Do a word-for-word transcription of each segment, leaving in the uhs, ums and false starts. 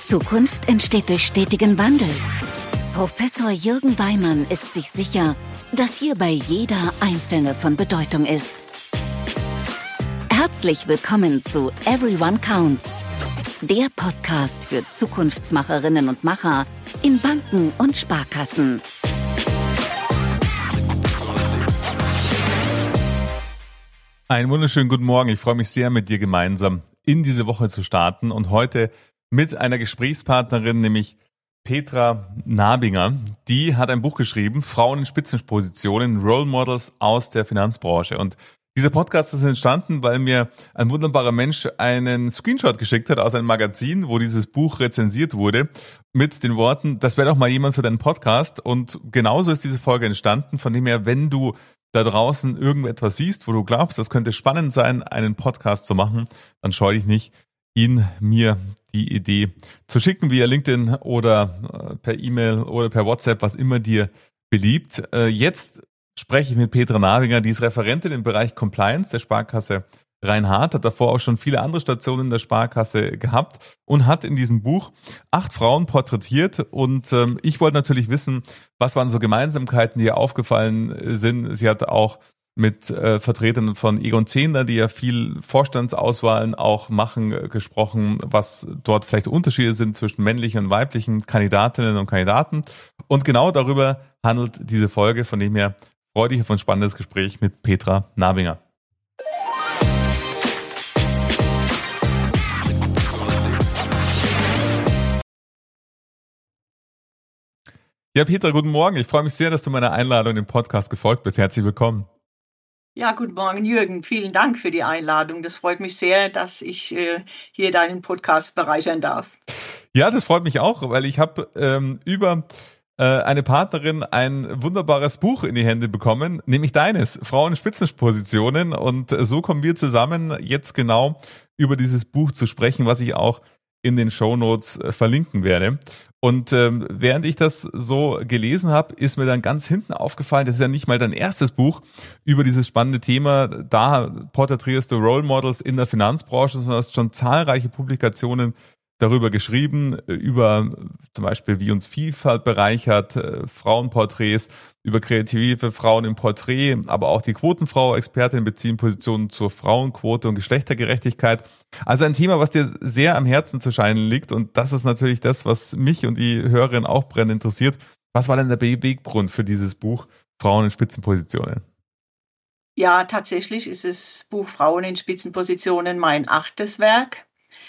Zukunft entsteht durch stetigen Wandel. Professor Jürgen Weimann ist sich sicher, dass hierbei jeder Einzelne von Bedeutung ist. Herzlich willkommen zu Everyone Counts, der Podcast für Zukunftsmacherinnen und Macher in Banken und Sparkassen. Einen wunderschönen guten Morgen. Ich freue mich sehr, mit dir gemeinsam in diese Woche zu starten und heute mit einer Gesprächspartnerin, nämlich Petra Nabinger. Die hat ein Buch geschrieben, Frauen in Spitzenpositionen, Role Models aus der Finanzbranche. Und dieser Podcast ist entstanden, weil mir ein wunderbarer Mensch einen Screenshot geschickt hat aus einem Magazin, wo dieses Buch rezensiert wurde, mit den Worten, das wäre doch mal jemand für deinen Podcast. Und genauso ist diese Folge entstanden. Von dem her, wenn du da draußen irgendetwas siehst, wo du glaubst, das könnte spannend sein, einen Podcast zu machen, dann scheu dich nicht, ihn mir die Idee zu schicken via LinkedIn oder per E-Mail oder per WhatsApp, was immer dir beliebt. Jetzt spreche ich mit Petra Nabinger, die ist Referentin im Bereich Compliance der Sparkasse Rhein-Hart, hat davor auch schon viele andere Stationen der Sparkasse gehabt und hat in diesem Buch acht Frauen porträtiert. Und ähm, ich wollte natürlich wissen, was waren so Gemeinsamkeiten, die ihr aufgefallen sind. Sie hat auch mit äh, Vertretern von Egon Zehnder, die ja viel Vorstandsauswahlen auch machen, äh, gesprochen, was dort vielleicht Unterschiede sind zwischen männlichen und weiblichen Kandidatinnen und Kandidaten. Und genau darüber handelt diese Folge, von dem her freue dich auf ein spannendes Gespräch mit Petra Nabinger. Ja, Petra, guten Morgen. Ich freue mich sehr, dass du meiner Einladung im Podcast gefolgt bist. Herzlich willkommen. Ja, guten Morgen, Jürgen. Vielen Dank für die Einladung. Das freut mich sehr, dass ich äh, hier deinen Podcast bereichern darf. Ja, das freut mich auch, weil ich habe ähm, über äh, eine Partnerin ein wunderbares Buch in die Hände bekommen, nämlich deines, Frauen in Spitzenpositionen. Und so kommen wir zusammen, jetzt genau über dieses Buch zu sprechen, was ich auch in den Shownotes verlinken werde. Und ähm, während ich das so gelesen habe, ist mir dann ganz hinten aufgefallen, das ist ja nicht mal dein erstes Buch über dieses spannende Thema. Da porträtierst du Role Models in der Finanzbranche, sondern hast schon zahlreiche Publikationen darüber geschrieben, über zum Beispiel, wie uns Vielfalt bereichert, Frauenporträts, über kreative Frauen im Porträt, aber auch die Quotenfrau, Expertin beziehen Positionen zur Frauenquote und Geschlechtergerechtigkeit. Also ein Thema, was dir sehr am Herzen zu scheinen liegt, und das ist natürlich das, was mich und die Hörerin auch brennend interessiert. Was war denn der Beweggrund für dieses Buch Frauen in Spitzenpositionen? Ja, tatsächlich ist das Buch Frauen in Spitzenpositionen mein achtes Werk.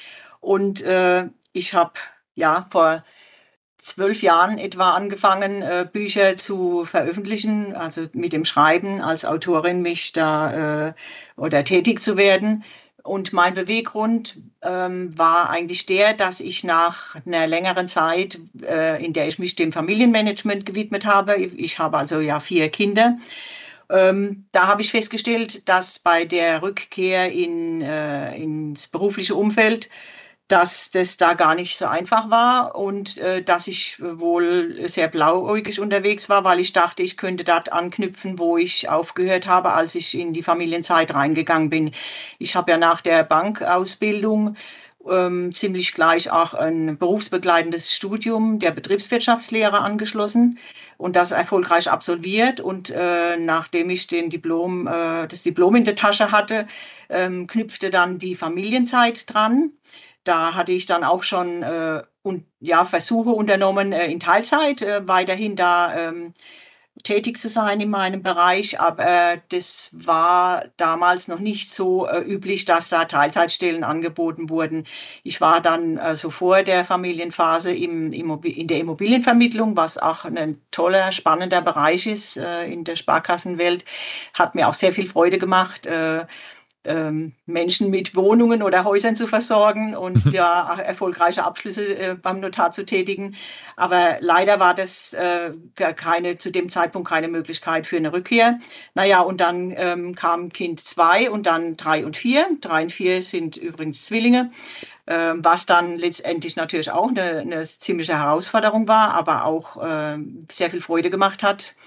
Und äh, ich habe ja vor zwölf Jahren etwa angefangen, äh, Bücher zu veröffentlichen, also mit dem Schreiben als Autorin mich da äh, oder tätig zu werden. Und mein Beweggrund ähm, war eigentlich der, dass ich nach einer längeren Zeit, äh, in der ich mich dem Familienmanagement gewidmet habe, ich habe also ja vier Kinder, ähm, da habe ich festgestellt, dass bei der Rückkehr in, äh, ins berufliche Umfeld, dass das da gar nicht so einfach war und äh, dass ich wohl sehr blauäugig unterwegs war, weil ich dachte, ich könnte dort anknüpfen, wo ich aufgehört habe, als ich in die Familienzeit reingegangen bin. Ich habe ja nach der Bankausbildung ähm, ziemlich gleich auch ein berufsbegleitendes Studium der Betriebswirtschaftslehre angeschlossen und das erfolgreich absolviert. Und äh, nachdem ich den Diplom, äh, das Diplom in der Tasche hatte, ähm, knüpfte dann die Familienzeit dran. Da hatte ich dann auch schon äh, und, ja, Versuche unternommen, äh, in Teilzeit äh, weiterhin da ähm, tätig zu sein in meinem Bereich. Aber äh, das war damals noch nicht so äh, üblich, dass da Teilzeitstellen angeboten wurden. Ich war dann also vor der Familienphase im, Immobil- in der Immobilienvermittlung, was auch ein toller, spannender Bereich ist äh, in der Sparkassenwelt. Hat mir auch sehr viel Freude gemacht, äh, ähm, Menschen mit Wohnungen oder Häusern zu versorgen und ja erfolgreiche Abschlüsse äh, beim Notar zu tätigen. Aber leider war das äh, keine, zu dem Zeitpunkt keine Möglichkeit für eine Rückkehr. Naja, und dann ähm, kam Kind zwei und dann drei und vier. Drei und vier sind übrigens Zwillinge, äh, was dann letztendlich natürlich auch eine, eine ziemliche Herausforderung war, aber auch äh, sehr viel Freude gemacht hat.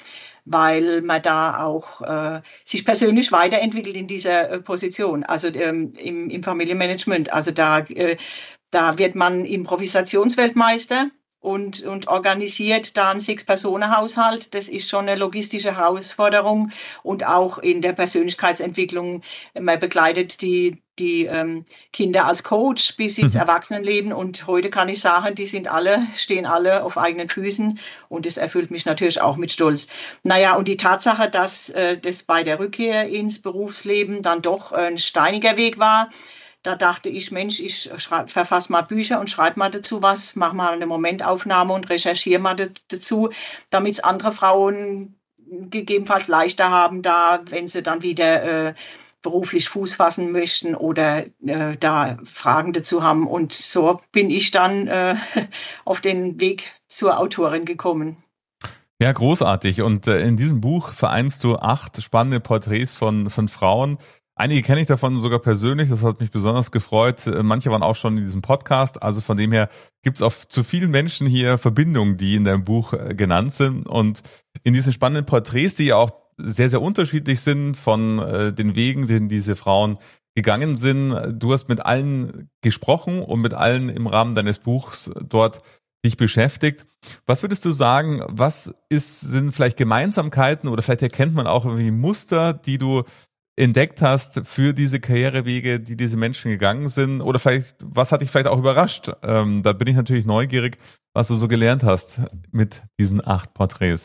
weil man da auch äh, sich persönlich weiterentwickelt in dieser äh, Position, also ähm, im, im Familienmanagement. Also da, äh, da wird man Improvisationsweltmeister und, und organisiert da einen Sechs-Personen-Haushalt. Das ist schon eine logistische Herausforderung und auch in der Persönlichkeitsentwicklung. Man begleitet die, die ähm, Kinder als Coach bis ins Erwachsenenleben und heute kann ich sagen, die sind alle, stehen alle auf eigenen Füßen und das erfüllt mich natürlich auch mit Stolz. Naja, und die Tatsache, dass äh, das bei der Rückkehr ins Berufsleben dann doch ein steiniger Weg war, da dachte ich, Mensch, ich verfasse mal Bücher und schreibe mal dazu was, mache mal eine Momentaufnahme und recherchiere mal dazu, damit es andere Frauen gegebenenfalls leichter haben, da, wenn sie dann wieder äh, beruflich Fuß fassen möchten oder äh, da Fragen dazu haben. Und so bin ich dann äh, auf den Weg zur Autorin gekommen. Ja, großartig. Und äh, in diesem Buch vereinst du acht spannende Porträts von, von Frauen. Einige kenne ich davon sogar persönlich, das hat mich besonders gefreut. Manche waren auch schon in diesem Podcast, also von dem her gibt es auch zu vielen Menschen hier Verbindungen, die in deinem Buch genannt sind. Und in diesen spannenden Porträts, die ja auch sehr, sehr unterschiedlich sind von äh, den Wegen, den diese Frauen gegangen sind. Du hast mit allen gesprochen und mit allen im Rahmen deines Buchs dort dich beschäftigt. Was würdest du sagen, was ist, sind vielleicht Gemeinsamkeiten oder vielleicht erkennt man auch irgendwie Muster, die du entdeckt hast für diese Karrierewege, die diese Menschen gegangen sind? Oder vielleicht, was hat dich vielleicht auch überrascht? Ähm, da bin ich natürlich neugierig, was du so gelernt hast mit diesen acht Porträts.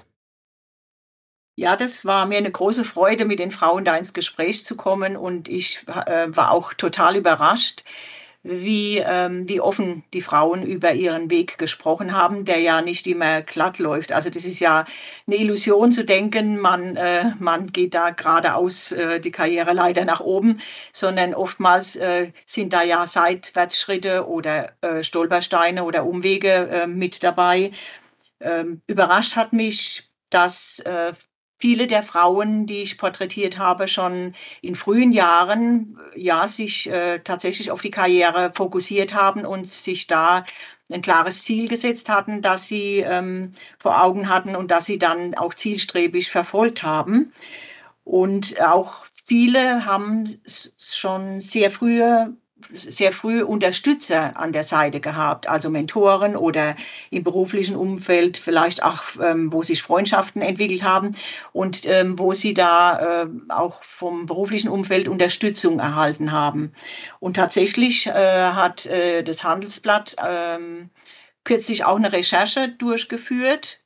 Ja, das war mir eine große Freude, mit den Frauen da ins Gespräch zu kommen und ich äh, war auch total überrascht, wie, ähm, wie offen die Frauen über ihren Weg gesprochen haben, der ja nicht immer glatt läuft. Also das ist ja eine Illusion zu denken, man, äh, man geht da geradeaus äh, die Karriereleiter nach oben, sondern oftmals äh, sind da ja Seitwärtsschritte oder äh, Stolpersteine oder Umwege äh, mit dabei. Ähm, überrascht hat mich, dass äh, viele der Frauen, die ich porträtiert habe, schon in frühen Jahren ja sich äh, tatsächlich auf die Karriere fokussiert haben und sich da ein klares Ziel gesetzt hatten, das sie ähm, vor Augen hatten und das sie dann auch zielstrebig verfolgt haben. Und auch viele haben schon sehr frühe sehr früh Unterstützer an der Seite gehabt, also Mentoren oder im beruflichen Umfeld vielleicht auch, ähm, wo sich Freundschaften entwickelt haben und ähm, wo sie da äh, auch vom beruflichen Umfeld Unterstützung erhalten haben. Und tatsächlich äh, hat äh, das Handelsblatt ähm, kürzlich auch eine Recherche durchgeführt,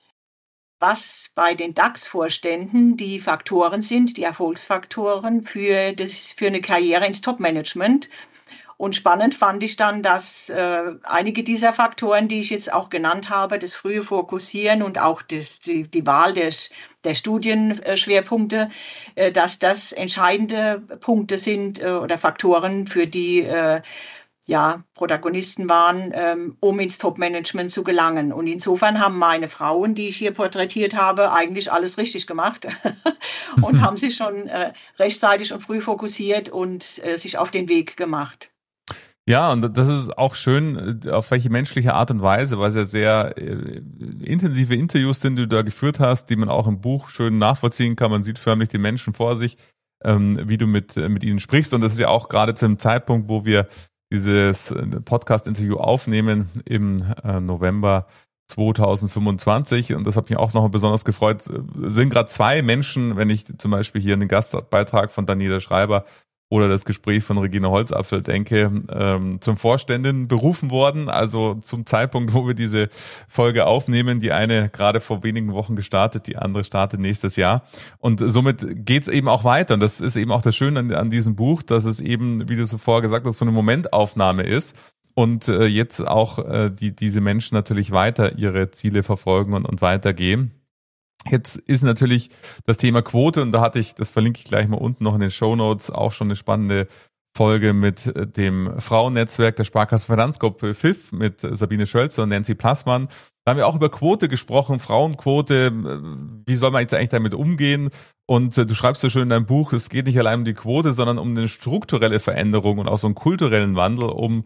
was bei den DAX-Vorständen die Faktoren sind, die Erfolgsfaktoren für, das, für eine Karriere ins Top-Management. Und spannend fand ich dann, dass äh, einige dieser Faktoren, die ich jetzt auch genannt habe, das frühe Fokussieren und auch das, die, die Wahl des, der Studienschwerpunkte, äh, dass das entscheidende Punkte sind äh, oder Faktoren für die äh, ja, Protagonisten waren, ähm, um ins Top-Management zu gelangen. Und insofern haben meine Frauen, die ich hier porträtiert habe, eigentlich alles richtig gemacht und haben sich schon äh, rechtzeitig und früh fokussiert und äh, sich auf den Weg gemacht. Ja, und das ist auch schön, auf welche menschliche Art und Weise, weil es ja sehr äh, intensive Interviews sind, die du da geführt hast, die man auch im Buch schön nachvollziehen kann. Man sieht förmlich die Menschen vor sich, ähm, wie du mit, mit ihnen sprichst. Und das ist ja auch gerade zu dem Zeitpunkt, wo wir dieses Podcast-Interview aufnehmen im äh, November zweitausendfünfundzwanzig. Und das hat mich auch noch besonders gefreut. Es sind gerade zwei Menschen, wenn ich zum Beispiel hier an den Gastbeitrag von Daniela Schreiber oder das Gespräch von Regina Holzapfel denke, ähm, zum Vorständin berufen worden. Also zum Zeitpunkt, wo wir diese Folge aufnehmen. Die eine gerade vor wenigen Wochen gestartet, die andere startet nächstes Jahr. Und somit geht's eben auch weiter. Und das ist eben auch das Schöne an, an diesem Buch, dass es eben, wie du so vorher gesagt hast, so eine Momentaufnahme ist. Und äh, jetzt auch äh, die diese Menschen natürlich weiter ihre Ziele verfolgen und, und weitergehen. Jetzt ist natürlich das Thema Quote und da hatte ich, das verlinke ich gleich mal unten noch in den Shownotes, auch schon eine spannende Folge mit dem Frauennetzwerk der Sparkasse Finanzgruppe F I F mit Sabine Schölzer und Nancy Plassmann. Da haben wir auch über Quote gesprochen, Frauenquote, wie soll man jetzt eigentlich damit umgehen? Und du schreibst so schön in deinem Buch, es geht nicht allein um die Quote, sondern um eine strukturelle Veränderung und auch so einen kulturellen Wandel, um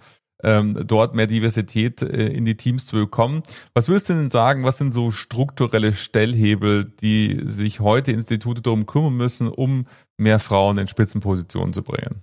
ähm, dort mehr Diversität äh, in die Teams zu bekommen. Was würdest du denn sagen, was sind so strukturelle Stellhebel, die sich heute Institute darum kümmern müssen, um mehr Frauen in Spitzenpositionen zu bringen?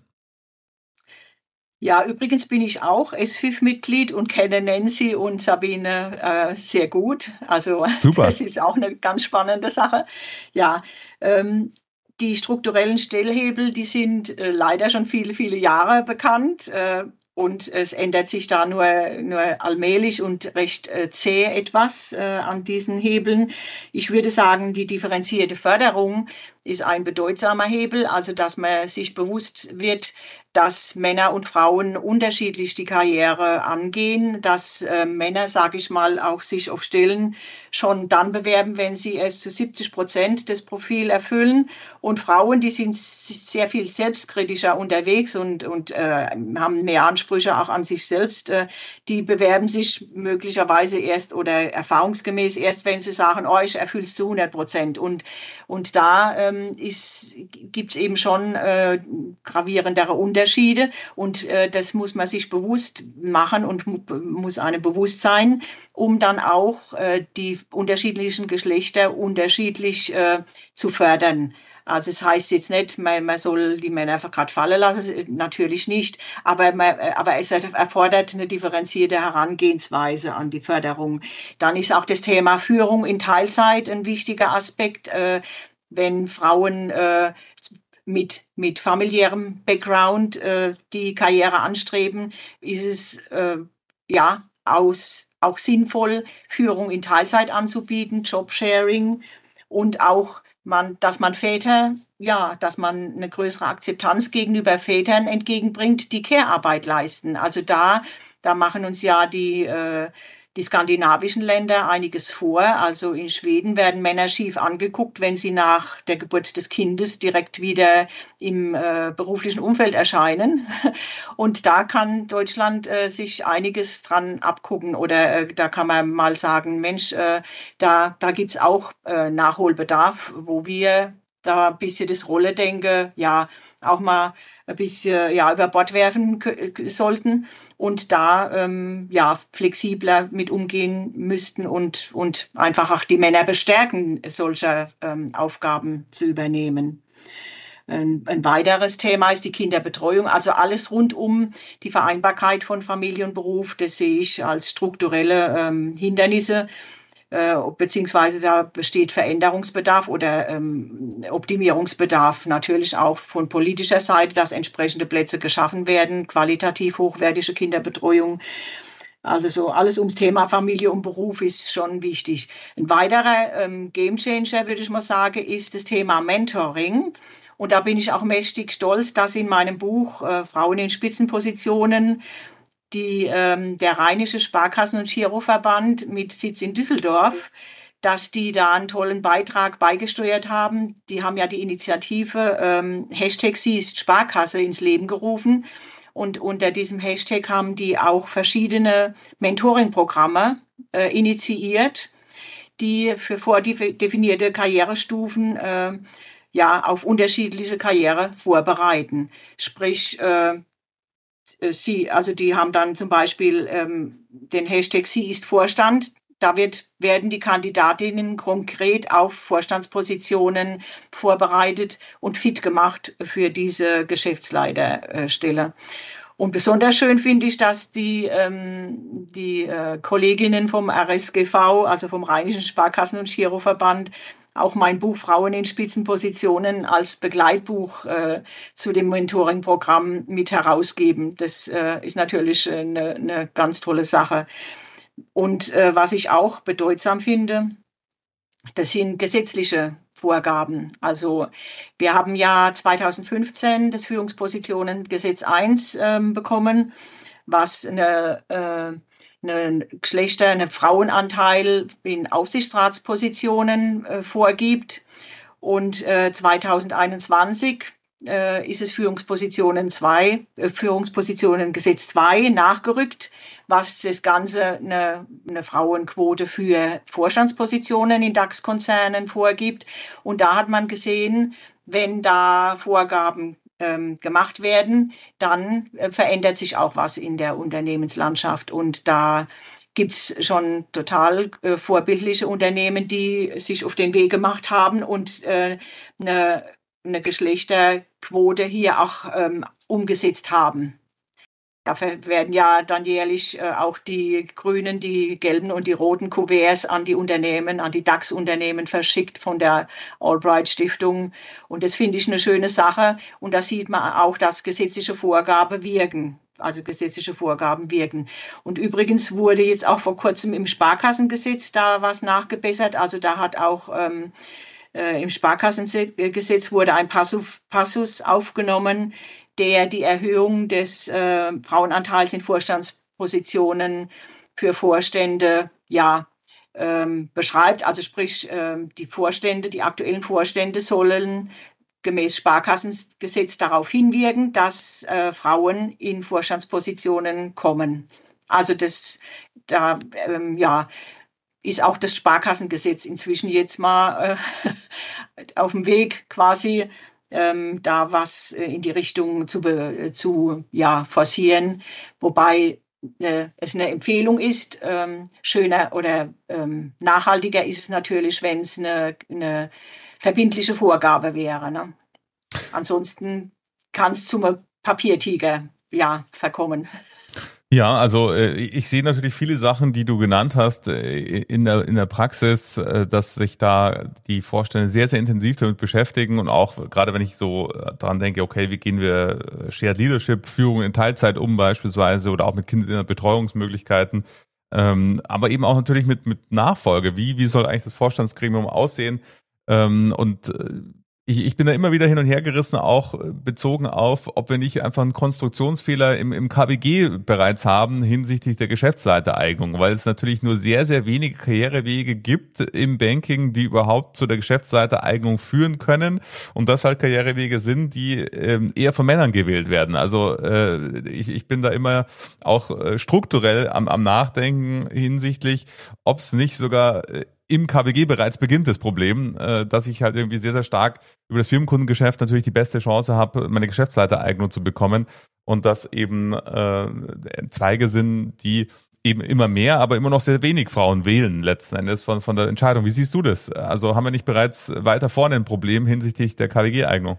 Ja, übrigens bin ich auch S fünf Mitglied und kenne Nancy und Sabine äh, sehr gut. Also Super. das ist auch eine ganz spannende Sache. Ja, ähm, die strukturellen Stellhebel, die sind äh, leider schon viele, viele Jahre bekannt. Äh, und es ändert sich da nur, nur allmählich und recht äh, zäh etwas äh, an diesen Hebeln. Ich würde sagen, die differenzierte Förderung ist ein bedeutsamer Hebel, also dass man sich bewusst wird, dass Männer und Frauen unterschiedlich die Karriere angehen, dass äh, Männer, sage ich mal, auch sich auf Stellen schon dann bewerben, wenn sie es zu siebzig Prozent des Profils erfüllen. Und Frauen, die sind sehr viel selbstkritischer unterwegs und, und äh, haben mehr Ansprüche auch an sich selbst. Äh, die bewerben sich möglicherweise erst oder erfahrungsgemäß erst, wenn sie sagen, oh, ich erfülle es zu hundert Prozent. Und, und da ähm, ist, gibt's eben schon äh, gravierendere Unterschiede. Unterschiede und äh, das muss man sich bewusst machen und mu muss einem bewusst sein, um dann auch äh, die unterschiedlichen Geschlechter unterschiedlich äh, zu fördern. Also es heißt jetzt nicht, man, man soll die Männer einfach gerade fallen lassen, natürlich nicht, aber, man, aber es erfordert eine differenzierte Herangehensweise an die Förderung. Dann ist auch das Thema Führung in Teilzeit ein wichtiger Aspekt, äh, wenn Frauen äh, mit, mit familiärem Background äh, die Karriere anstreben, ist es äh, ja aus, auch sinnvoll, Führung in Teilzeit anzubieten, Jobsharing und auch, man, dass man Väter, ja, dass man eine größere Akzeptanz gegenüber Vätern entgegenbringt, die Care-Arbeit leisten. Also da, da machen uns ja die äh, die skandinavischen Länder einiges vor. Also in Schweden werden Männer schief angeguckt, wenn sie nach der Geburt des Kindes direkt wieder im äh, beruflichen Umfeld erscheinen. Und da kann Deutschland äh, sich einiges dran abgucken. Oder äh, da kann man mal sagen, Mensch, äh, da, da gibt's auch äh, Nachholbedarf, wo wir da ein bisschen das Rollendenken, ja, auch mal ein bisschen, ja, über Bord werfen sollten und da, ähm, ja, flexibler mit umgehen müssten und, und einfach auch die Männer bestärken, solcher ähm, Aufgaben zu übernehmen. Ein, ein weiteres Thema ist die Kinderbetreuung, also alles rund um die Vereinbarkeit von Familie und Beruf, das sehe ich als strukturelle ähm, Hindernisse, äh, beziehungsweise da besteht Veränderungsbedarf oder ähm, Optimierungsbedarf natürlich auch von politischer Seite, dass entsprechende Plätze geschaffen werden, qualitativ hochwertige Kinderbetreuung. Also so alles ums Thema Familie und Beruf ist schon wichtig. Ein weiterer ähm, Gamechanger, würde ich mal sagen, ist das Thema Mentoring. Und da bin ich auch mächtig stolz, dass in meinem Buch äh, Frauen in Spitzenpositionen die, ähm, der Rheinische Sparkassen- und Giroverband mit Sitz in Düsseldorf, dass die da einen tollen Beitrag beigesteuert haben. Die haben ja die Initiative ähm, Hashtag Sie ist Sparkasse ins Leben gerufen. Und unter diesem Hashtag haben die auch verschiedene Mentoring-Programme äh, initiiert, die für vordefinierte Karrierestufen äh, ja auf unterschiedliche Karriere vorbereiten. Sprich, äh, sie, also die haben dann zum Beispiel ähm, den Hashtag Sie ist Vorstand. Da wird, werden die Kandidatinnen konkret auf Vorstandspositionen vorbereitet und fit gemacht für diese Geschäftsleiterstelle. Und besonders schön finde ich, dass die, ähm, die äh, Kolleginnen vom R S G V, also vom Rheinischen Sparkassen- und Giroverband, auch mein Buch Frauen in Spitzenpositionen als Begleitbuch äh, zu dem Mentoring-Programm mit herausgeben. Das äh, ist natürlich eine, eine ganz tolle Sache. Und äh, was ich auch bedeutsam finde, das sind gesetzliche Vorgaben. Also wir haben ja zweitausendfünfzehn das Führungspositionengesetz eins ähm, bekommen, was eine, äh, eine Geschlechter, einen Frauenanteil in Aufsichtsratspositionen äh, vorgibt. Und äh, zweitausendeinundzwanzig äh, ist es Führungspositionen zwei, äh, Führungspositionengesetz zwei nachgerückt, was das Ganze eine, eine Frauenquote für Vorstandspositionen in DAX-Konzernen vorgibt. Und da hat man gesehen, wenn da Vorgaben ähm, gemacht werden, dann äh, verändert sich auch was in der Unternehmenslandschaft. Und da gibt's schon total äh, vorbildliche Unternehmen, die sich auf den Weg gemacht haben und äh, eine, eine Geschlechterquote hier auch ähm, umgesetzt haben. Dafür werden ja dann jährlich äh, auch die grünen, die gelben und die roten Kuverts an die Unternehmen, an die DAX-Unternehmen verschickt von der Albright Stiftung. Und das finde ich eine schöne Sache. Und da sieht man auch, dass gesetzliche Vorgaben wirken. Also gesetzliche Vorgaben wirken. Und übrigens wurde jetzt auch vor kurzem im Sparkassengesetz da was nachgebessert. Also da hat auch ähm, äh, im Sparkassengesetz wurde ein Passus, Passus aufgenommen, der die Erhöhung des äh, Frauenanteils in Vorstandspositionen für Vorstände ja ähm, beschreibt. Also sprich, ähm, die Vorstände, die aktuellen Vorstände sollen gemäß Sparkassengesetz darauf hinwirken, dass äh, Frauen in Vorstandspositionen kommen. Also das da ähm, ja ist auch das Sparkassengesetz inzwischen jetzt mal äh, auf dem Weg quasi Ähm, da was äh, in die Richtung zu, be, zu ja, forcieren, wobei äh, es eine Empfehlung ist. Ähm, schöner oder ähm, nachhaltiger ist es natürlich, wenn es eine, eine verbindliche Vorgabe wäre. Ne? Ansonsten kann es zum Papiertiger ja, verkommen. Ja, also äh, ich sehe natürlich viele Sachen, die du genannt hast, äh, in der in der Praxis, äh, dass sich da die Vorstände sehr, sehr intensiv damit beschäftigen und auch gerade wenn ich so dran denke, okay, wie gehen wir Shared Leadership, Führung in Teilzeit um beispielsweise oder auch mit Kinderbetreuungsmöglichkeiten, ähm, aber eben auch natürlich mit mit Nachfolge. Wie wie soll eigentlich das Vorstandsgremium aussehen? Ähm, und äh, Ich, ich bin da immer wieder hin und her gerissen, auch bezogen auf, ob wir nicht einfach einen Konstruktionsfehler im, im K W G bereits haben hinsichtlich der Geschäftsleitereignung, weil es natürlich nur sehr, sehr wenige Karrierewege gibt im Banking, die überhaupt zu der Geschäftsleitereignung führen können und das halt Karrierewege sind, die ähm, eher von Männern gewählt werden. Also äh, ich, ich bin da immer auch äh, strukturell am, am Nachdenken hinsichtlich, ob es nicht sogar äh, im K W G bereits beginnt das Problem, dass ich halt irgendwie sehr, sehr stark über das Firmenkundengeschäft natürlich die beste Chance habe, meine Geschäftsleitereignung zu bekommen und dass eben äh, Zweige sind, die eben immer mehr, aber immer noch sehr wenig Frauen wählen letzten Endes von, von der Entscheidung. Wie siehst du das? Also haben wir nicht bereits weiter vorne ein Problem hinsichtlich der K W G-Eignung?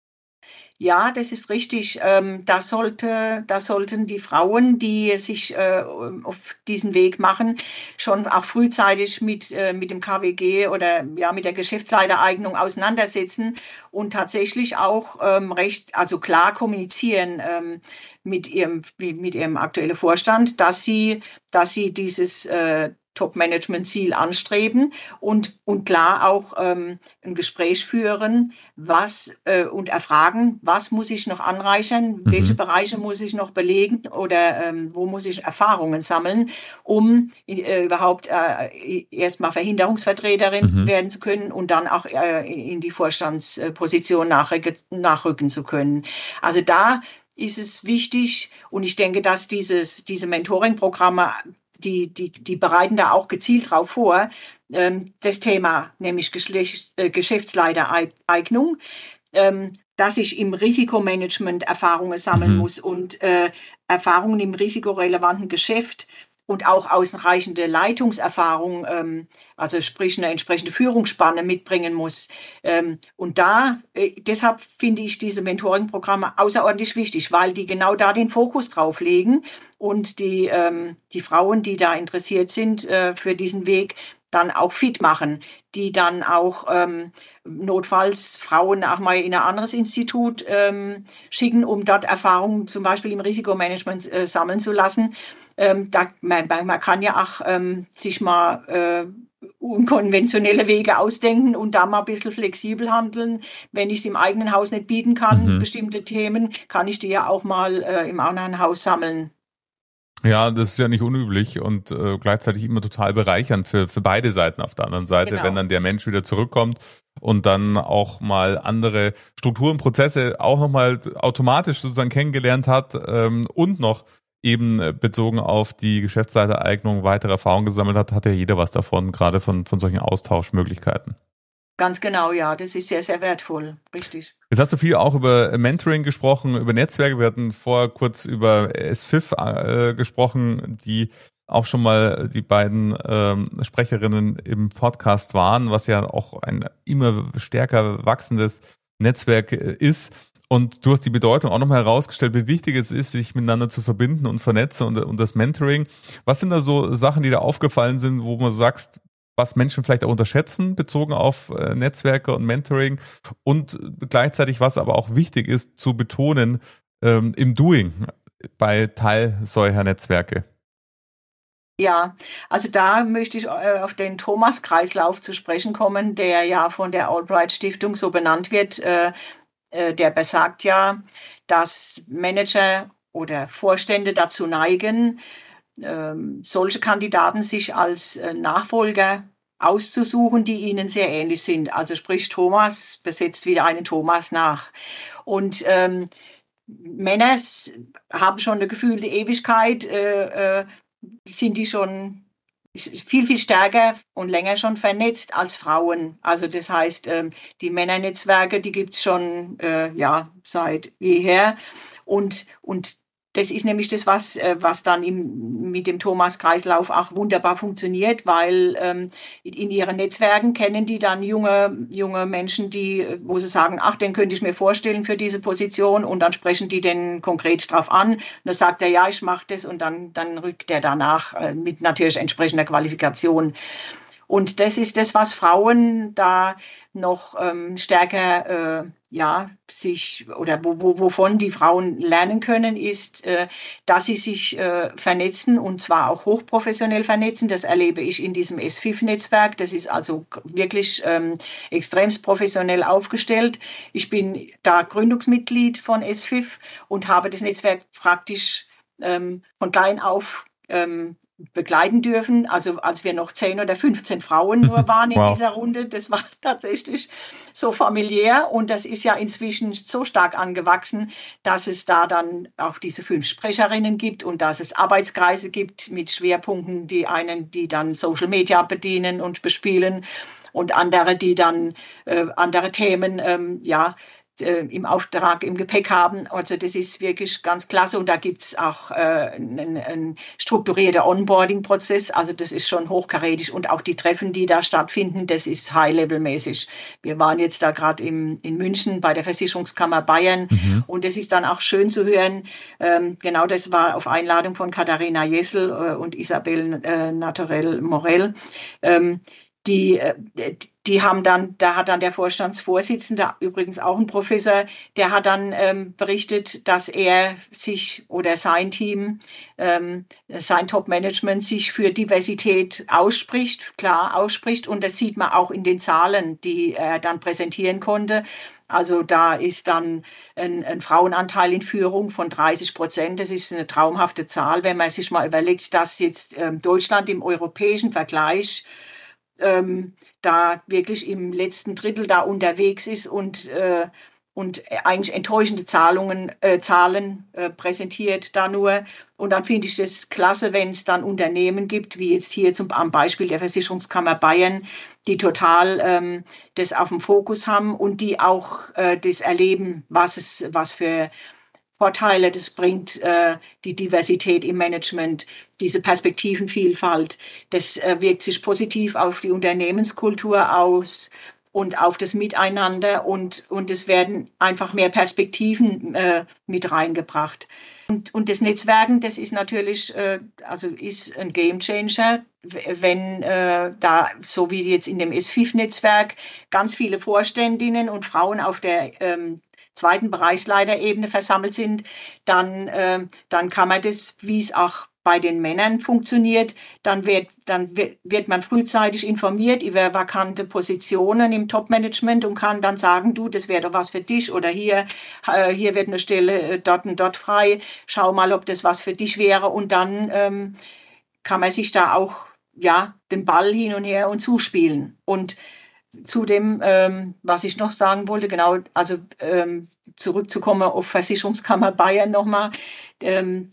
Ja, das ist richtig. Ähm, da sollte, da sollten die Frauen, die sich äh, auf diesen Weg machen, schon auch frühzeitig mit äh, mit dem K W G oder ja mit der Geschäftsleitereignung auseinandersetzen und tatsächlich auch ähm, recht, also klar kommunizieren ähm, mit ihrem mit ihrem aktuellen Vorstand, dass sie, dass sie dieses äh, Top-Management-Ziel anstreben und und klar auch ähm, ein Gespräch führen, was äh, und erfragen, was muss ich noch anreichern, Mhm. welche Bereiche muss ich noch belegen oder ähm, wo muss ich Erfahrungen sammeln, um äh, überhaupt äh, erstmal Verhinderungsvertreterin Mhm. werden zu können und dann auch äh, in die Vorstandsposition nachrücken, nachrücken zu können. Also da ist es wichtig und ich denke, dass dieses diese Mentoring-Programme die, die, die bereiten da auch gezielt drauf vor, ähm, das Thema, nämlich Geschlechts, äh, Geschäftsleitereignung, ähm, dass ich im Risikomanagement Erfahrungen sammeln Mhm. muss und äh, Erfahrungen im risikorelevanten Geschäft und auch ausreichende Leitungserfahrung, ähm, also sprich eine entsprechende Führungsspanne mitbringen muss. Ähm, und da, äh, deshalb finde ich diese Mentoring-Programme außerordentlich wichtig, weil die genau da den Fokus drauf legen und die, ähm, die Frauen, die da interessiert sind äh, für diesen Weg, dann auch fit machen, die dann auch ähm, notfalls Frauen auch mal in ein anderes Institut ähm, schicken, um dort Erfahrungen zum Beispiel im Risikomanagement äh, sammeln zu lassen. Ähm, da, man, man kann ja auch ähm, sich mal äh, unkonventionelle Wege ausdenken und da mal ein bisschen flexibel handeln. Wenn ich es im eigenen Haus nicht bieten kann, Mhm. bestimmte Themen, kann ich die ja auch mal äh, im anderen Haus sammeln. Ja, das ist ja nicht unüblich und äh, gleichzeitig immer total bereichernd für für beide Seiten auf der anderen Seite, Genau. wenn dann der Mensch wieder zurückkommt und dann auch mal andere Strukturen, Prozesse auch nochmal automatisch sozusagen kennengelernt hat ähm, und noch eben bezogen auf die Geschäftsleitereignung weitere Erfahrungen gesammelt hat, hat ja jeder was davon, gerade von von solchen Austauschmöglichkeiten. Ganz genau, ja. Das ist sehr, sehr wertvoll. Richtig. Jetzt hast du viel auch über Mentoring gesprochen, über Netzwerke. Wir hatten vorher kurz über S F I F äh, gesprochen, die auch schon mal die beiden ähm, Sprecherinnen im Podcast waren, was ja auch ein immer stärker wachsendes Netzwerk äh, ist. Und du hast die Bedeutung auch nochmal herausgestellt, wie wichtig es ist, sich miteinander zu verbinden und vernetzen und, und das Mentoring. Was sind da so Sachen, die da aufgefallen sind, wo man sagst, was Menschen vielleicht auch unterschätzen, bezogen auf äh, Netzwerke und Mentoring, und gleichzeitig, was aber auch wichtig ist, zu betonen ähm, im Doing bei Teil solcher Netzwerke? Ja, also da möchte ich äh, auf den Thomas-Kreislauf zu sprechen kommen, der ja von der Albright-Stiftung so benannt wird. Äh, äh, der besagt ja, dass Manager oder Vorstände dazu neigen, ähm, solche Kandidaten sich als äh, Nachfolger auszusuchen, die ihnen sehr ähnlich sind. Also sprich, Thomas besetzt wieder einen Thomas nach. Und ähm, Männer s- haben schon eine gefühlte Ewigkeit, äh, äh, sind die schon viel, viel stärker und länger schon vernetzt als Frauen. Also das heißt, ähm, die Männernetzwerke, die gibt's schon äh, ja seit jeher. Und, und das ist nämlich das, was, äh, was dann im, mit dem Thomas-Kreislauf auch wunderbar funktioniert, weil ähm, in ihren Netzwerken kennen die dann junge, junge Menschen, die, wo sie sagen, ach, den könnte ich mir vorstellen für diese Position, und dann sprechen die den konkret drauf an. Und dann sagt er, ja, ich mache das, und dann, dann rückt er danach äh, mit natürlich entsprechender Qualifikation. Und das ist das, was Frauen da noch ähm, stärker äh, ja sich oder wo, wo, wovon die Frauen lernen können, ist, äh, dass sie sich äh, vernetzen, und zwar auch hochprofessionell vernetzen. Das erlebe ich in diesem S F I F-Netzwerk. Das ist also wirklich ähm, extremst professionell aufgestellt. Ich bin da Gründungsmitglied von S F I F und habe das Netzwerk praktisch ähm, von klein auf ähm, begleiten dürfen. Also als wir noch zehn oder fünfzehn Frauen nur waren in Wow. dieser Runde, das war tatsächlich so familiär, und das ist ja inzwischen so stark angewachsen, dass es da dann auch diese fünf Sprecherinnen gibt und dass es Arbeitskreise gibt mit Schwerpunkten, die einen, die dann Social Media bedienen und bespielen, und andere, die dann äh, andere Themen ähm, ja äh, im Auftrag, im Gepäck haben. Also das ist wirklich ganz klasse, und da gibt's auch äh, einen, einen strukturierter Onboarding-Prozess. Also das ist schon hochkarätig, und auch die Treffen, die da stattfinden, das ist High-Level-mäßig. Wir waren jetzt da gerade in München bei der Versicherungskammer Bayern, Mhm. und es ist dann auch schön zu hören, ähm, genau das war auf Einladung von Katharina Jessel äh, und Isabel äh, Naturell-Morell. Ähm, die, äh, die haben dann, da hat dann der Vorstandsvorsitzende, übrigens auch ein Professor, der hat dann ähm, berichtet, dass er sich oder sein Team, ähm, sein Top-Management sich für Diversität ausspricht, klar ausspricht, und das sieht man auch in den Zahlen, die er dann präsentieren konnte. Also da ist dann ein, ein Frauenanteil in Führung von dreißig Prozent. Das ist eine traumhafte Zahl, wenn man sich mal überlegt, dass jetzt ähm, Deutschland im europäischen Vergleich ähm, da wirklich im letzten Drittel da unterwegs ist und äh, und eigentlich enttäuschende Zahlungen, äh, Zahlen äh, präsentiert da nur. Und dann finde ich das klasse, wenn es dann Unternehmen gibt, wie jetzt hier zum, am Beispiel der Versicherungskammer Bayern, die total ähm, das auf dem Fokus haben und die auch äh, das erleben, was es, was für Vorteile das bringt, äh, die Diversität im Management, diese Perspektivenvielfalt. Das äh, wirkt sich positiv auf die Unternehmenskultur aus und auf das Miteinander, und, und es werden einfach mehr Perspektiven äh, mit reingebracht. Und, und das Netzwerken, das ist natürlich, äh, also ist ein Gamechanger, wenn äh, da, so wie jetzt in dem S F I F-Netzwerk, ganz viele Vorständinnen und Frauen auf der ähm, zweiten Bereichsleiterebene versammelt sind, dann, äh, dann kann man das, wie es auch bei den Männern funktioniert, dann wird, dann wird, wird man frühzeitig informiert über vakante Positionen im Top-Management und kann dann sagen, du, das wäre doch was für dich, oder hier, äh, hier wird eine Stelle äh, dort und dort frei, schau mal, ob das was für dich wäre, und dann ähm, kann man sich da auch ja den Ball hin und her und zuspielen. Und zu dem, ähm, was ich noch sagen wollte, genau, also ähm, zurückzukommen auf Versicherungskammer Bayern nochmal. Ähm,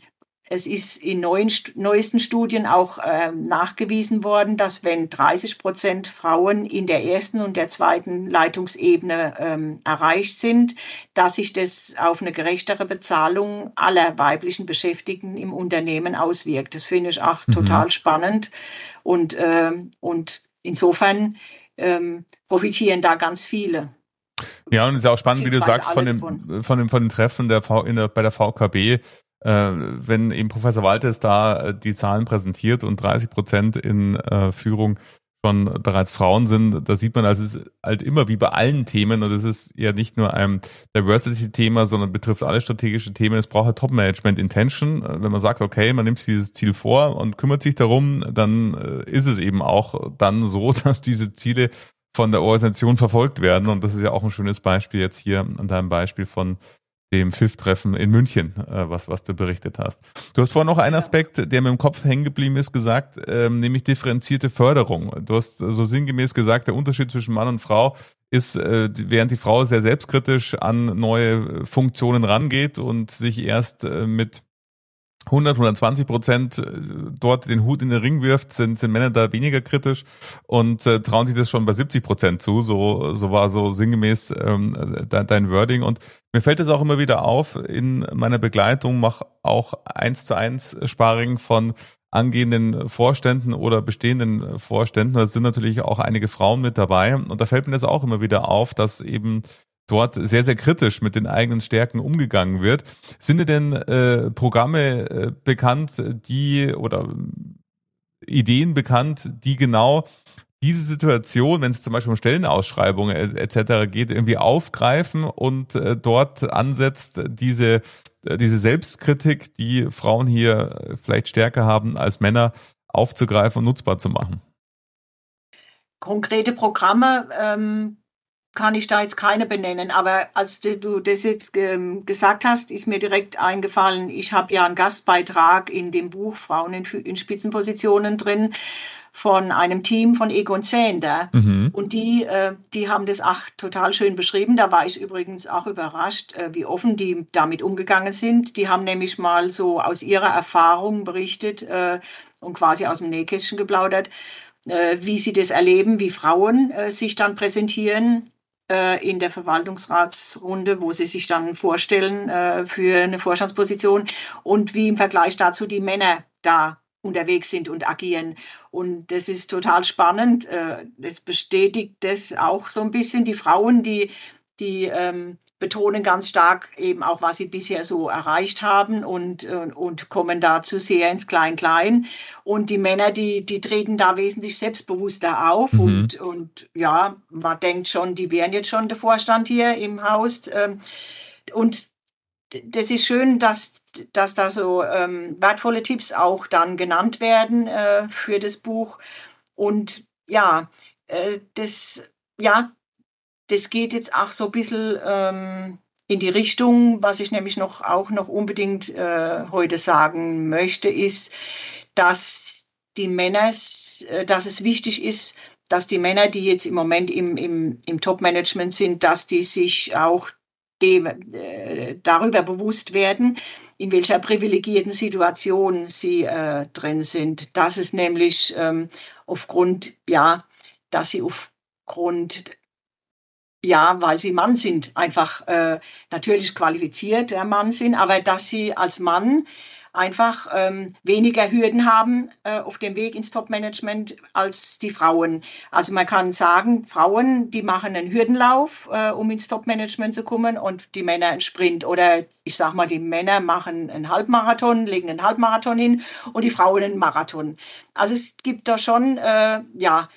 es ist in neuen, neuesten Studien auch äh, nachgewiesen worden, dass wenn dreißig Prozent Frauen in der ersten und der zweiten Leitungsebene ähm, erreicht sind, dass sich das auf eine gerechtere Bezahlung aller weiblichen Beschäftigten im Unternehmen auswirkt. Das finde ich auch mhm. total spannend. Und, äh, und insofern ähm, profitieren da ganz viele. Ja, und es ist auch spannend, wie du sagst, von dem, von dem, von dem Treffen der v, in der, bei der V K B, äh, wenn eben Professor Walters da die Zahlen präsentiert und dreißig Prozent in äh, Führung schon bereits Frauen sind, da sieht man, also es ist halt immer wie bei allen Themen, und es ist ja nicht nur ein Diversity-Thema, sondern betrifft alle strategische Themen, es braucht halt Top-Management-Intention. Wenn man sagt, okay, man nimmt sich dieses Ziel vor und kümmert sich darum, dann ist es eben auch dann so, dass diese Ziele von der Organisation verfolgt werden, und das ist ja auch ein schönes Beispiel jetzt hier an deinem Beispiel von dem F I F-Treffen in München, was was du berichtet hast. Du hast vorhin noch einen Aspekt, der mir im Kopf hängen geblieben ist, gesagt, ähm, nämlich differenzierte Förderung. Du hast so sinngemäß gesagt, der Unterschied zwischen Mann und Frau ist, äh, während die Frau sehr selbstkritisch an neue Funktionen rangeht und sich erst äh, mit hundert, hundertzwanzig Prozent dort den Hut in den Ring wirft, sind, sind Männer da weniger kritisch und äh, trauen sich das schon bei siebzig Prozent zu. So, so war so sinngemäß ähm, de, dein Wording. Und mir fällt es auch immer wieder auf, in meiner Begleitung mache auch eins zu eins Sparring von angehenden Vorständen oder bestehenden Vorständen. Da sind natürlich auch einige Frauen mit dabei. Und da fällt mir das auch immer wieder auf, dass eben dort sehr, sehr kritisch mit den eigenen Stärken umgegangen wird. Sind dir denn äh, Programme äh, bekannt, die oder Ideen bekannt, die genau diese Situation, wenn es zum Beispiel um Stellenausschreibungen et cetera geht, irgendwie aufgreifen und äh, dort ansetzt, diese äh, diese Selbstkritik, die Frauen hier vielleicht stärker haben als Männer, aufzugreifen und nutzbar zu machen? Konkrete Programme ähm kann ich da jetzt keine benennen, aber als du das jetzt ähm, gesagt hast, ist mir direkt eingefallen, ich habe ja einen Gastbeitrag in dem Buch Frauen in, in Spitzenpositionen drin von einem Team von Egon Zehnder. Mhm. Und die, äh, die haben das auch total schön beschrieben. Da war ich übrigens auch überrascht, äh, wie offen die damit umgegangen sind. Die haben nämlich mal so aus ihrer Erfahrung berichtet äh, und quasi aus dem Nähkästchen geplaudert, äh, wie sie das erleben, wie Frauen äh, sich dann präsentieren in der Verwaltungsratsrunde, wo sie sich dann vorstellen äh, für eine Vorstandsposition, und wie im Vergleich dazu die Männer da unterwegs sind und agieren. Und das ist total spannend. Äh, das bestätigt das auch so ein bisschen. Die Frauen, die die ähm, betonen ganz stark eben auch, was sie bisher so erreicht haben, und, und, und kommen dazu sehr ins Klein-Klein. Und die Männer, die, die treten da wesentlich selbstbewusster auf. Mhm. Und, und ja, man denkt schon, die wären jetzt schon der Vorstand hier im Haus. Ähm, und das ist schön, dass, dass da so ähm, wertvolle Tipps auch dann genannt werden äh, für das Buch. Und ja, äh, das, ja, Das geht jetzt auch so ein bisschen ähm, in die Richtung, was ich nämlich noch auch noch unbedingt äh, heute sagen möchte, ist, dass die Männer, äh, dass es wichtig ist, dass die Männer, die jetzt im Moment im, im, im Top-Management sind, dass die sich auch dem, äh, darüber bewusst werden, in welcher privilegierten Situation sie äh, drin sind. Dass es nämlich ähm, aufgrund, ja, dass sie aufgrund Ja, weil sie Mann sind, einfach äh, natürlich qualifiziert der Mann sind, aber dass sie als Mann einfach ähm, weniger Hürden haben äh, auf dem Weg ins Top-Management als die Frauen. Also man kann sagen, Frauen, die machen einen Hürdenlauf, äh, um ins Top-Management zu kommen, und die Männer einen Sprint. Oder ich sag mal, die Männer machen einen Halbmarathon, legen einen Halbmarathon hin, und die Frauen einen Marathon. Also es gibt da schon, äh, ja,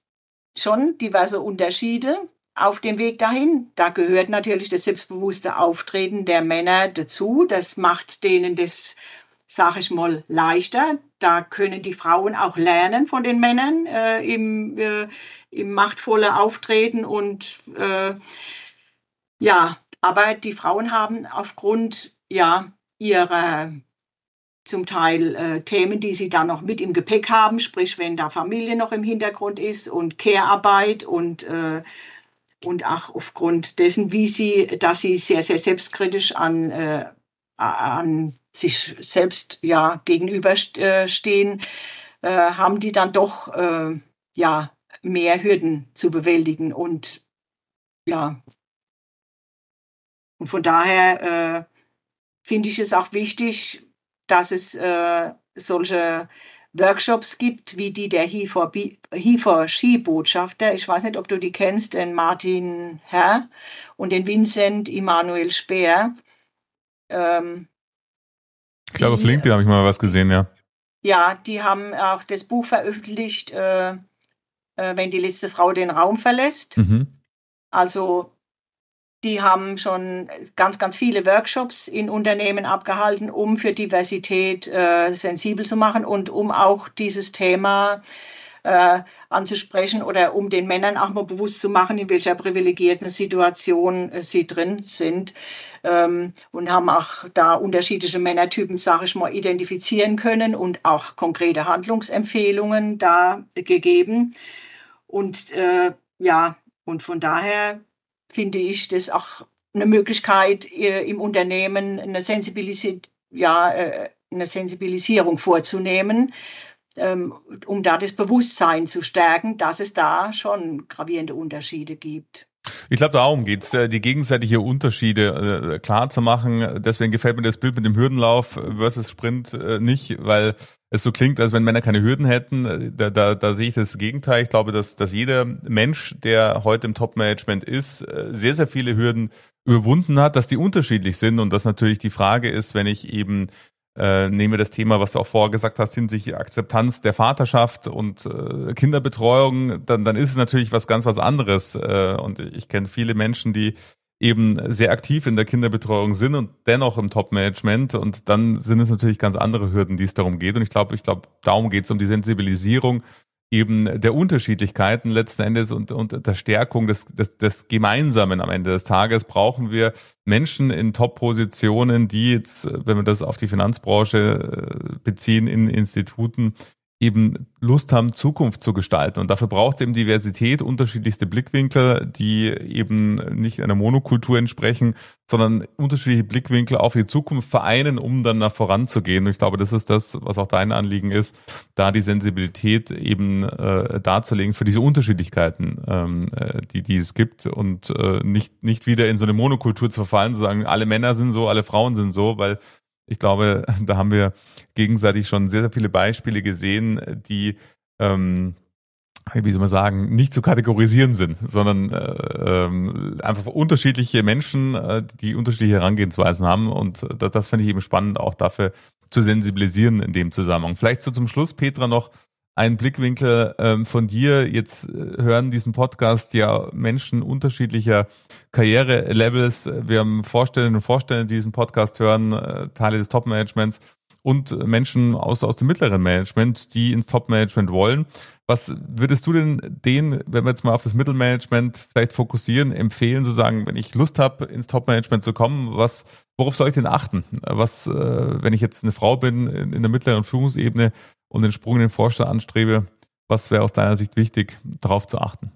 schon diverse Unterschiede auf dem Weg dahin. Da gehört natürlich das selbstbewusste Auftreten der Männer dazu. Das macht denen das, sag ich mal, leichter. Da können die Frauen auch lernen von den Männern äh, im, äh, im machtvollen Auftreten. Und äh, ja, aber die Frauen haben aufgrund ja ihrer zum Teil äh, Themen, die sie dann noch mit im Gepäck haben, sprich, wenn da Familie noch im Hintergrund ist und Care-Arbeit und äh, und auch aufgrund dessen, wie sie, dass sie sehr, sehr selbstkritisch an, äh, an sich selbst ja gegenüberstehen, äh, haben die dann doch äh, ja mehr Hürden zu bewältigen und ja und von daher äh, finde ich es auch wichtig, dass es äh, solche Workshops gibt, wie die der HIFOR-Ski-Botschafter. Ich weiß nicht, ob du die kennst, den Martin Herr und den Vincent Immanuel Speer. Ähm, Ich glaube, auf die, LinkedIn habe ich mal was gesehen, ja. ja, die haben auch das Buch veröffentlicht, äh, äh, wenn die letzte Frau den Raum verlässt. Mhm. Also die haben schon ganz, ganz viele Workshops in Unternehmen abgehalten, um für Diversität äh, sensibel zu machen und um auch dieses Thema äh, anzusprechen oder um den Männern auch mal bewusst zu machen, in welcher privilegierten Situation äh, sie drin sind. Ähm, und haben auch da unterschiedliche Männertypen, sage ich mal, identifizieren können und auch konkrete Handlungsempfehlungen da gegeben. Und äh, ja, und von daher finde ich das auch eine Möglichkeit, äh, im Unternehmen eine, Sensibilisi ja, äh, eine Sensibilisierung vorzunehmen, ähm, um da das Bewusstsein zu stärken, dass es da schon gravierende Unterschiede gibt. Ich glaube, darum geht's, die gegenseitige Unterschiede äh, klar zu machen. Deswegen gefällt mir das Bild mit dem Hürdenlauf versus Sprint äh, nicht, weil es so klingt, als wenn Männer keine Hürden hätten. Da, da, da sehe ich das Gegenteil. Ich glaube, dass, dass jeder Mensch, der heute im Top-Management ist, äh, sehr, sehr viele Hürden überwunden hat, dass die unterschiedlich sind und dass natürlich die Frage ist, wenn ich eben Äh, nehmen wir das Thema, was du auch vorher gesagt hast, hinsichtlich Akzeptanz der Vaterschaft und äh, Kinderbetreuung, dann, dann ist es natürlich was ganz was anderes. Äh, und ich kenne viele Menschen, die eben sehr aktiv in der Kinderbetreuung sind und dennoch im Top-Management. Und dann sind es natürlich ganz andere Hürden, die es darum geht. Und ich glaube, ich glaube, darum geht es um die Sensibilisierung eben der Unterschiedlichkeiten letzten Endes und, und der Stärkung des, des, des Gemeinsamen am Ende des Tages brauchen wir Menschen in Top-Positionen, die jetzt, wenn wir das auf die Finanzbranche beziehen, in Instituten eben Lust haben, Zukunft zu gestalten. Und dafür braucht es eben Diversität, unterschiedlichste Blickwinkel, die eben nicht einer Monokultur entsprechen, sondern unterschiedliche Blickwinkel auf die Zukunft vereinen, um dann nach voranzugehen. Und ich glaube, das ist das, was auch dein Anliegen ist, da die Sensibilität eben äh, darzulegen für diese Unterschiedlichkeiten, ähm, die, die es gibt und äh, nicht, nicht wieder in so eine Monokultur zu verfallen, zu sagen, alle Männer sind so, alle Frauen sind so, weil ich glaube, da haben wir gegenseitig schon sehr, sehr viele Beispiele gesehen, die, ähm, wie soll man sagen, nicht zu kategorisieren sind, sondern äh, ähm, einfach unterschiedliche Menschen, äh, die unterschiedliche Herangehensweisen haben. Und das, das finde ich eben spannend, auch dafür zu sensibilisieren in dem Zusammenhang. Vielleicht so zum Schluss, Petra, noch ein Blickwinkel ähm, von dir. Jetzt äh, hören diesen Podcast ja Menschen unterschiedlicher Karrierelevels. Wir haben Vorstellerinnen und Vorsteller, die diesen Podcast hören, äh, Teile des Top-Managements und Menschen aus, aus dem mittleren Management, die ins Top-Management wollen. Was würdest du denn denen, wenn wir jetzt mal auf das Mittelmanagement vielleicht fokussieren, empfehlen, zu sagen, wenn ich Lust habe, ins Top-Management zu kommen, was, worauf soll ich denn achten? Was, äh, wenn ich jetzt eine Frau bin in, in der mittleren Führungsebene und den Sprung in den Vorstand anstrebe, was wäre aus deiner Sicht wichtig, darauf zu achten?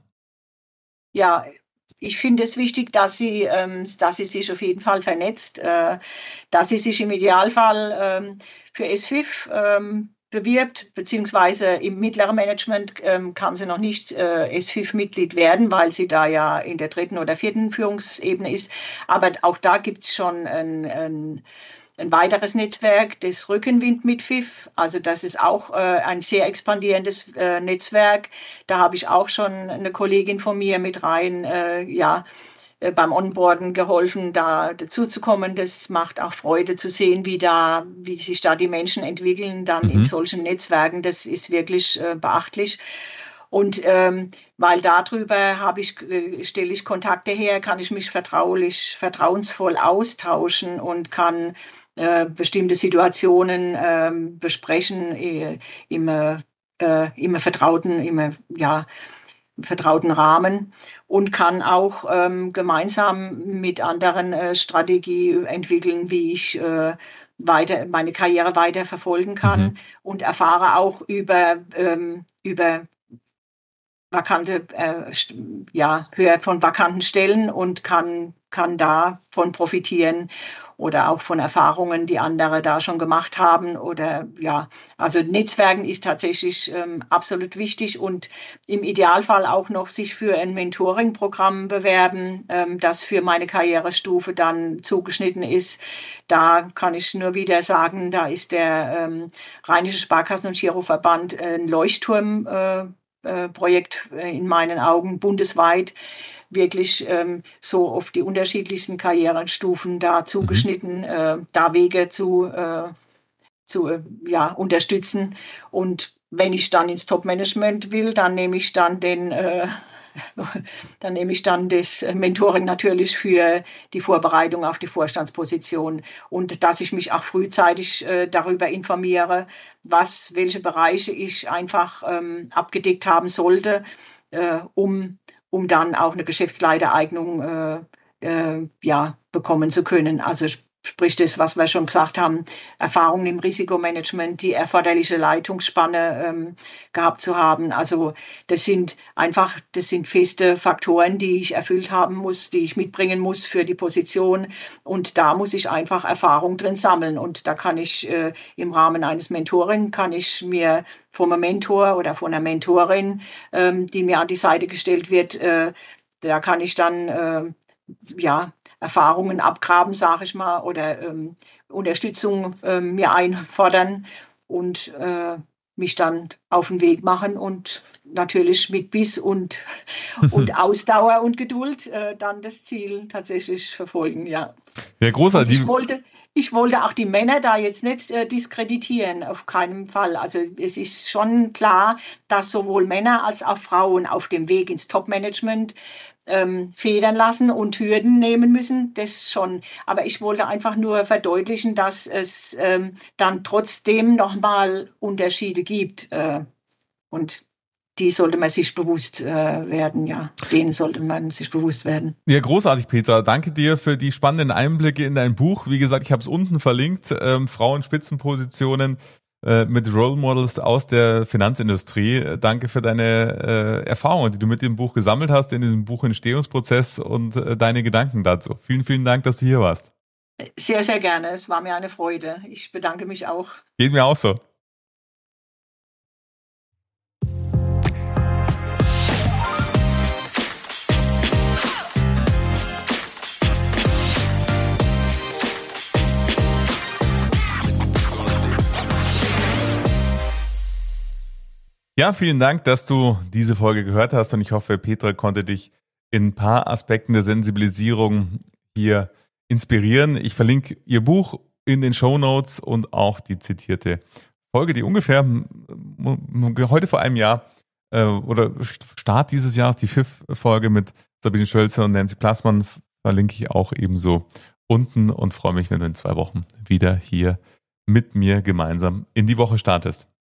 Ja, ich finde es wichtig, dass sie, ähm, dass sie sich auf jeden Fall vernetzt, äh, dass sie sich im Idealfall ähm, für S fünf ähm, bewirbt, beziehungsweise im mittleren Management ähm, kann sie noch nicht äh, S fünf Mitglied werden, weil sie da ja in der dritten oder vierten Führungsebene ist. Aber auch da gibt's schon ein, ein Ein weiteres Netzwerk, das Rückenwind mit F I F, also das ist auch äh, ein sehr expandierendes äh, Netzwerk. Da habe ich auch schon eine Kollegin von mir mit rein, äh, ja, äh, beim Onboarden geholfen, da dazuzukommen. Das macht auch Freude zu sehen, wie da, wie sich da die Menschen entwickeln, dann Mhm. in solchen Netzwerken. Das ist wirklich äh, beachtlich. Und ähm, weil darüber habe ich, äh, stelle ich Kontakte her, kann ich mich vertraulich, vertrauensvoll austauschen und kann äh, bestimmte Situationen äh, besprechen äh, im, äh, im vertrauten, im, ja, vertrauten Rahmen und kann auch ähm, gemeinsam mit anderen äh, Strategie entwickeln, wie ich äh, weiter meine Karriere weiter verfolgen kann Mhm. und erfahre auch über ähm, über vakante, äh, ja, höre von vakanten Stellen und kann, kann davon profitieren oder auch von Erfahrungen, die andere da schon gemacht haben. Oder ja, also Netzwerken ist tatsächlich ähm, absolut wichtig und im Idealfall auch noch sich für ein Mentoring-Programm bewerben, ähm, das für meine Karrierestufe dann zugeschnitten ist. Da kann ich nur wieder sagen, da ist der ähm, Rheinische Sparkassen- und Giroverband ein Leuchtturm äh, Projekt in meinen Augen bundesweit wirklich ähm, so auf die unterschiedlichsten Karrierestufen da zugeschnitten, mhm. äh, da Wege zu, äh, zu äh, ja, unterstützen. Und wenn ich dann ins Top-Management will, dann nehme ich dann den äh, dann nehme ich dann das Mentoring natürlich für die Vorbereitung auf die Vorstandsposition und dass ich mich auch frühzeitig äh, darüber informiere, was, welche Bereiche ich einfach ähm, abgedeckt haben sollte, äh, um, um dann auch eine Geschäftsleitereignung äh, äh, ja, bekommen zu können. Also sprich das, was wir schon gesagt haben, Erfahrungen im Risikomanagement, die erforderliche Leitungsspanne ähm, gehabt zu haben. Also das sind einfach, das sind feste Faktoren, die ich erfüllt haben muss, die ich mitbringen muss für die Position. Und da muss ich einfach Erfahrung drin sammeln. Und da kann ich äh, im Rahmen eines Mentoring, kann ich mir von einem Mentor oder von einer Mentorin, ähm, die mir an die Seite gestellt wird, äh, da kann ich dann, äh, ja, Erfahrungen abgraben, sage ich mal, oder ähm, Unterstützung ähm, mir einfordern und äh, mich dann auf den Weg machen und natürlich mit Biss und, und Ausdauer und Geduld äh, dann das Ziel tatsächlich verfolgen, ja. Ja, großartig. Und ich wollte, ich wollte auch die Männer da jetzt nicht äh, diskreditieren, auf keinen Fall. Also es ist schon klar, dass sowohl Männer als auch Frauen auf dem Weg ins Top-Management ähm, federn lassen und Hürden nehmen müssen, das schon. Aber ich wollte einfach nur verdeutlichen, dass es ähm, dann trotzdem nochmal Unterschiede gibt. Äh, und die sollte man sich bewusst äh, werden, ja. Denen sollte man sich bewusst werden. Ja, großartig, Petra. Danke dir für die spannenden Einblicke in dein Buch. Wie gesagt, ich habe es unten verlinkt. Ähm, Frauen-Spitzenpositionen äh, mit Role Models aus der Finanzindustrie. Danke für deine äh, Erfahrungen, die du mit dem Buch gesammelt hast, in diesem Buchentstehungsprozess und äh, deine Gedanken dazu. Vielen, vielen Dank, dass du hier warst. Sehr, sehr gerne. Es war mir eine Freude. Ich bedanke mich auch. Geht mir auch so. Ja, vielen Dank, dass du diese Folge gehört hast und ich hoffe, Petra konnte dich in ein paar Aspekten der Sensibilisierung hier inspirieren. Ich verlinke ihr Buch in den Shownotes und auch die zitierte Folge, die ungefähr heute vor einem Jahr äh, oder Start dieses Jahres, die fünfte Folge mit Sabine Schölze und Nancy Plassmann, verlinke ich auch ebenso unten und freue mich, wenn du in zwei Wochen wieder hier mit mir gemeinsam in die Woche startest.